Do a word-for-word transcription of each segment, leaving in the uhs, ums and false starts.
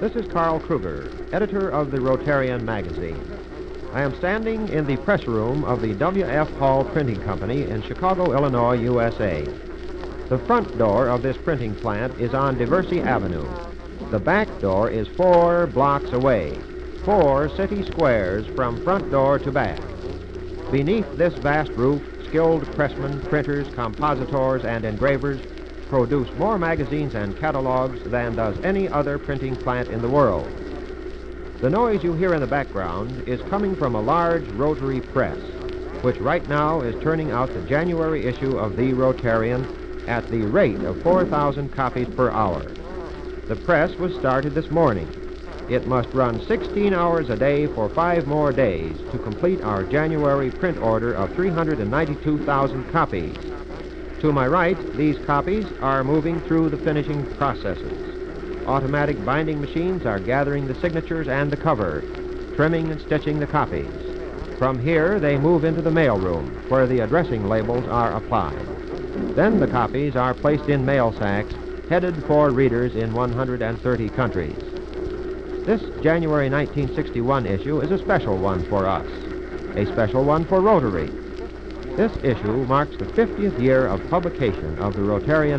This is Carl Kruger, editor of the Rotarian magazine. I am standing in the press room of the W F Hall Printing Company in Chicago, Illinois, U S A. The front door of this printing plant is on Diversey Avenue. The back door is four blocks away, four city squares from front door to back. Beneath this vast roof, skilled pressmen, printers, compositors, and engravers produce more magazines and catalogs than does any other printing plant in the world. The noise you hear in the background is coming from a large rotary press, which right now is turning out the January issue of the Rotarian at the rate of four thousand copies per hour. The press was started this morning. It must run sixteen hours a day for five more days to complete our January print order of three hundred ninety-two thousand copies. To my right, these copies are moving through the finishing processes. Automatic binding machines are gathering the signatures and the cover, trimming and stitching the copies. From here, they move into the mailroom, where the addressing labels are applied. Then the copies are placed in mail sacks, headed for readers in one hundred thirty countries. This January nineteen sixty-one issue is a special one for us, a special one for Rotary. This issue marks the fiftieth year of publication of the Rotarian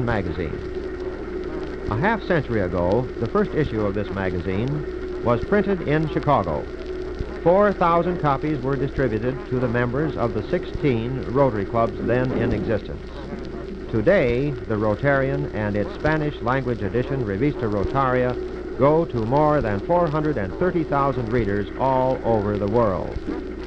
magazine. A half century ago, the first issue of this magazine was printed in Chicago. four thousand copies were distributed to the members of the sixteen Rotary clubs then in existence. Today, the Rotarian and its Spanish-language edition, Revista Rotaria, go to more than four hundred thirty thousand readers all over the world.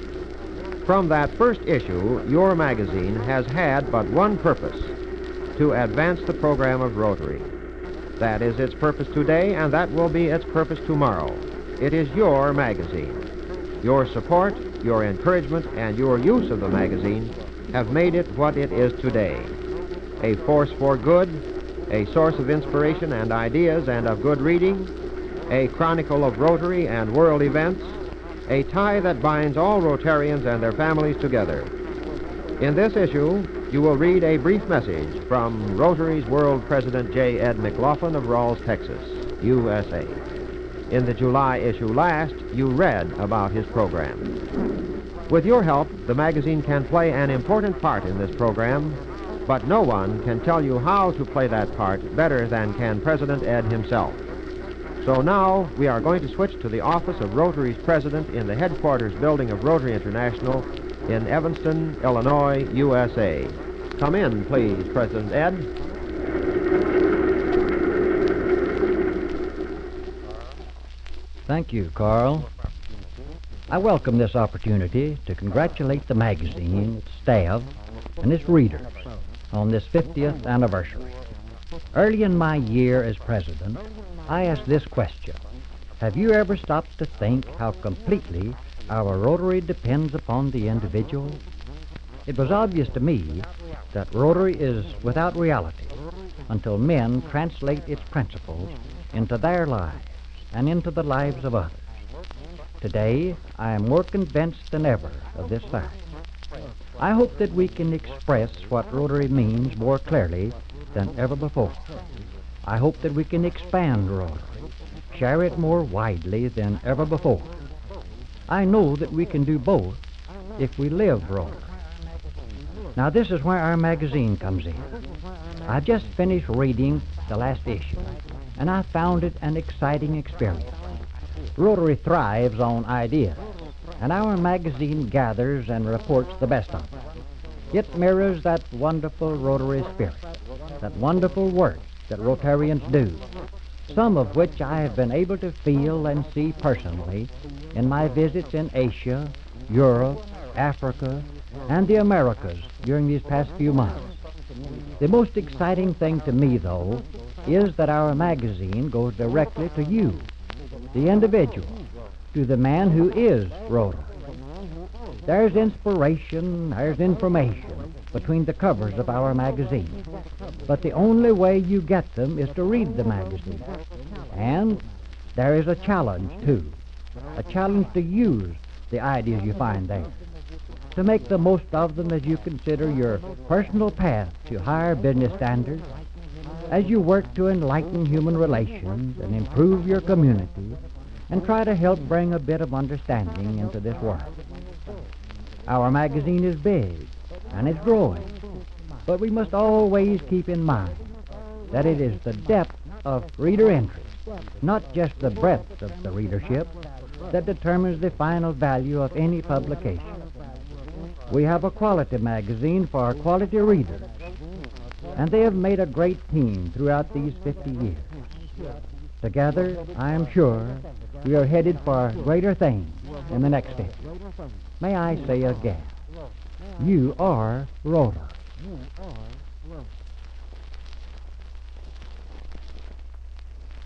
From that first issue, your magazine has had but one purpose: to advance the program of Rotary. That is its purpose today, and that will be its purpose tomorrow. It is your magazine. Your support, your encouragement, and your use of the magazine have made it what it is today. A force for good, a source of inspiration and ideas and of good reading, a chronicle of Rotary and world events, a tie that binds all Rotarians and their families together. In this issue, you will read a brief message from Rotary's World President J. Ed McLaughlin of Rawls, Texas, U S A. In the July issue last, you read about his program. With your help, the magazine can play an important part in this program, but no one can tell you how to play that part better than can President Ed himself. So now we are going to switch to the office of Rotary's president in the headquarters building of Rotary International in Evanston, Illinois, U S A. Come in, please, President Ed. Thank you, Carl. I welcome this opportunity to congratulate the magazine, its staff, and its readers on this fiftieth anniversary. Early in my year as president, I asked this question: have you ever stopped to think how completely our Rotary depends upon the individual? It was obvious to me that Rotary is without reality until men translate its principles into their lives and into the lives of others. Today, I am more convinced than ever of this fact. I hope that we can express what Rotary means more clearly than ever before. I hope that we can expand Rotary, share it more widely than ever before. I know that we can do both if we live Rotary. Now, this is where our magazine comes in. I've just finished reading the last issue, and I found it an exciting experience. Rotary thrives on ideas, and our magazine gathers and reports the best of them. It mirrors that wonderful Rotary spirit, that wonderful work that Rotarians do, some of which I have been able to feel and see personally in my visits in Asia, Europe, Africa, and the Americas during these past few months. The most exciting thing to me, though, is that our magazine goes directly to you, the individual, to the man who is Rotary. There's inspiration, there's information between the covers of our magazine, but the only way you get them is to read the magazine. And there is a challenge, too, a challenge to use the ideas you find there, to make the most of them as you consider your personal path to higher business standards, as you work to enlighten human relations and improve your community and try to help bring a bit of understanding into this world. Our magazine is big and it's growing, but we must always keep in mind that it is the depth of reader interest, not just the breadth of the readership, that determines the final value of any publication. We have a quality magazine for our quality readers, and they have made a great team throughout these fifty years. Together, I am sure, we are headed for greater things in the next decade. May I say again, you are Rotary.